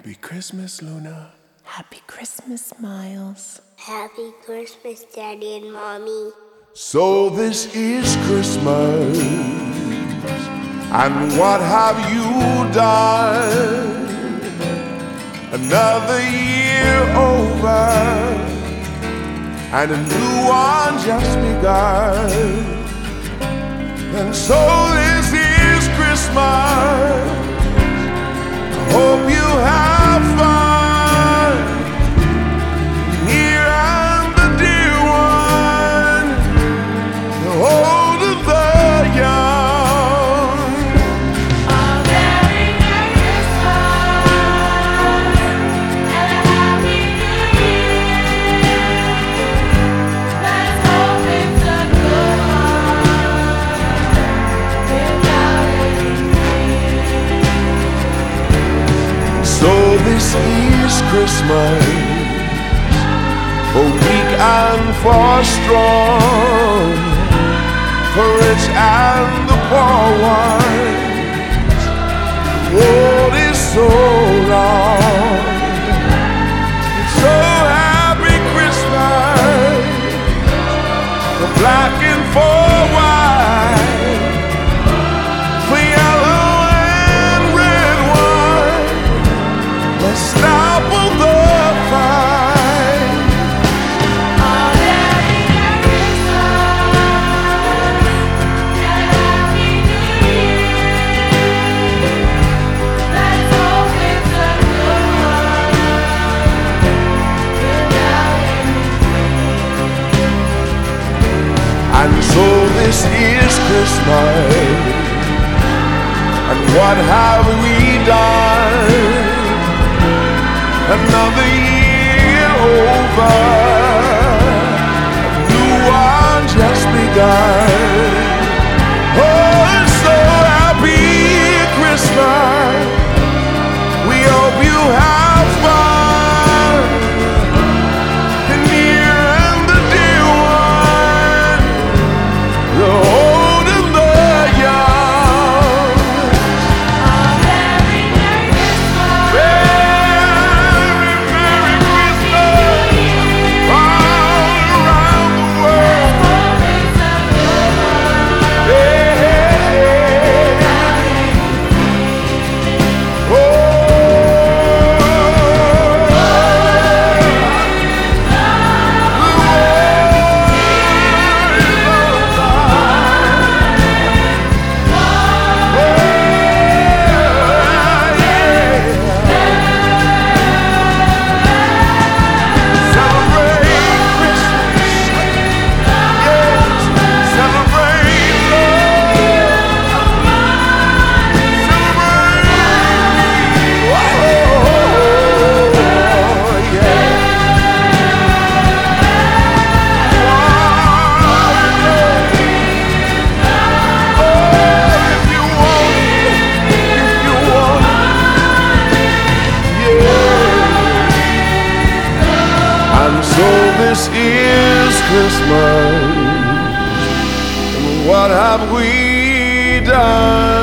Happy Christmas, Luna. Happy Christmas, Miles. Happy Christmas, Daddy and Mommy. So this is Christmas, and what have you done? Another year over, and a new one just begun. And so this is Christmas. I hope you have fun, near and the dear one, the old and the young. A very Merry Christmas and a Happy New Year. Let's hope it's a good one without any fear. So this is Christmas, for weak and for strong, for rich and the poor ones. The world is so long. So happy Christmas, for black and for white, for yellow and red wine. Let's stop all the fight. A very Merry Christmas and a Happy New Year. Let's hope it's a good one without any fear. And so this is Christmas, and what have we done? Another year over, a new one just begun. Oh, it's so happy Christmas. We hope you have fun, the near and the dear one, the old and the young. A very Merry Christmas. Very Merry Christmas all around the world. Hope it's a good one. Hey, hey, hey. And so this is Christmas, and what have we done?